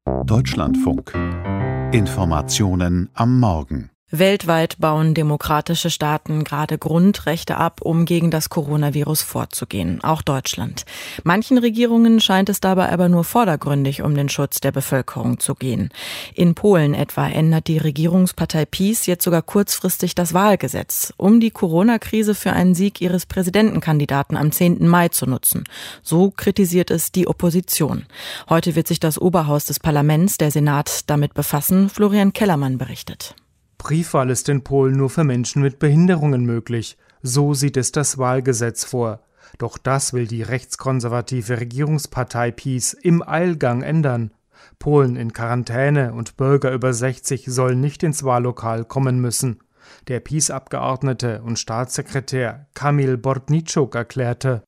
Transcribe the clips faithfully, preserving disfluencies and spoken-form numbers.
Deutschlandfunk. Informationen am Morgen. Weltweit bauen demokratische Staaten gerade Grundrechte ab, um gegen das Coronavirus vorzugehen, auch Deutschland. Manchen Regierungen scheint es dabei aber nur vordergründig um den Schutz der Bevölkerung zu gehen. In Polen etwa ändert die Regierungspartei PiS jetzt sogar kurzfristig das Wahlgesetz, um die Corona-Krise für einen Sieg ihres Präsidentenkandidaten am zehnten Mai zu nutzen. So kritisiert es die Opposition. Heute wird sich das Oberhaus des Parlaments, der Senat, damit befassen. Florian Kellermann berichtet. Briefwahl ist in Polen nur für Menschen mit Behinderungen möglich. So sieht es das Wahlgesetz vor. Doch das will die rechtskonservative Regierungspartei PiS im Eilgang ändern. Polen in Quarantäne und Bürger über sechzig sollen nicht ins Wahllokal kommen müssen. Der PiS-Abgeordnete und Staatssekretär Kamil Bortniczuk erklärte: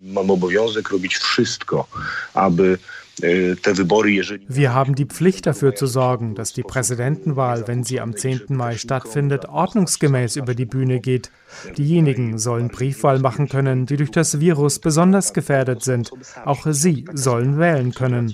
Wir haben die Pflicht dafür zu sorgen, dass die Präsidentenwahl, wenn sie am zehnten Mai stattfindet, ordnungsgemäß über die Bühne geht. Diejenigen sollen Briefwahl machen können, die durch das Virus besonders gefährdet sind. Auch sie sollen wählen können.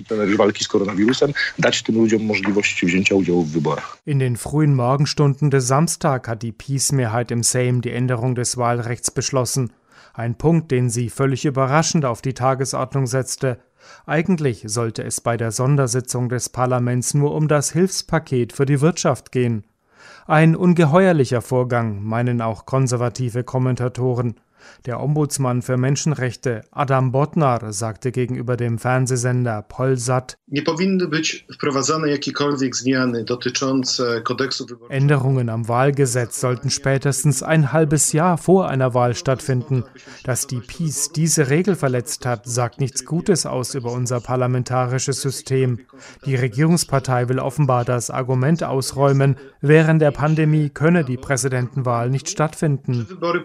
In den frühen Morgenstunden des Samstag hat die PiS-Mehrheit im Sejm die Änderung des Wahlrechts beschlossen. Ein Punkt, den sie völlig überraschend auf die Tagesordnung setzte. Eigentlich sollte es bei der Sondersitzung des Parlaments nur um das Hilfspaket für die Wirtschaft gehen. Ein ungeheuerlicher Vorgang, meinen auch konservative Kommentatoren. Der Ombudsmann für Menschenrechte Adam Bodnar sagte gegenüber dem Fernsehsender Polsat: Änderungen am Wahlgesetz sollten spätestens ein halbes Jahr vor einer Wahl stattfinden. Dass die PiS diese Regel verletzt hat, sagt nichts Gutes aus über unser parlamentarisches System. Die Regierungspartei will offenbar das Argument ausräumen, während der Pandemie könne die Präsidentenwahl nicht stattfinden.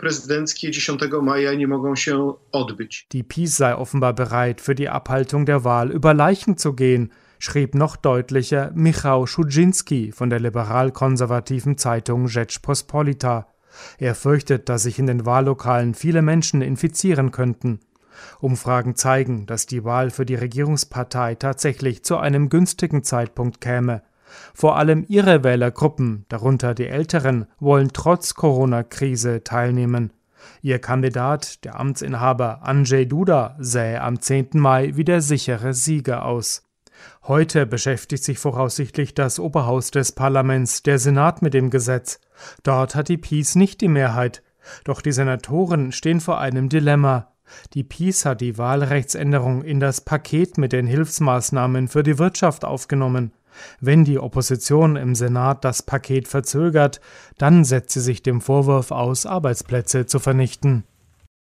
Die PiS sei offenbar bereit, für die Abhaltung der Wahl über Leichen zu gehen, schrieb noch deutlicher Michał Szudzinski von der liberal-konservativen Zeitung Rzeczpospolita. Er fürchtet, dass sich in den Wahllokalen viele Menschen infizieren könnten. Umfragen zeigen, dass die Wahl für die Regierungspartei tatsächlich zu einem günstigen Zeitpunkt käme. Vor allem ihre Wählergruppen, darunter die Älteren, wollen trotz Corona-Krise teilnehmen. Ihr Kandidat, der Amtsinhaber Andrzej Duda, sähe am zehnten Mai wie der sichere Sieger aus. Heute beschäftigt sich voraussichtlich das Oberhaus des Parlaments, der Senat, mit dem Gesetz. Dort hat die PiS nicht die Mehrheit. Doch die Senatoren stehen vor einem Dilemma. Die PiS hat die Wahlrechtsänderung in das Paket mit den Hilfsmaßnahmen für die Wirtschaft aufgenommen. Wenn die Opposition im Senat das Paket verzögert, dann setzt sie sich dem Vorwurf aus, Arbeitsplätze zu vernichten.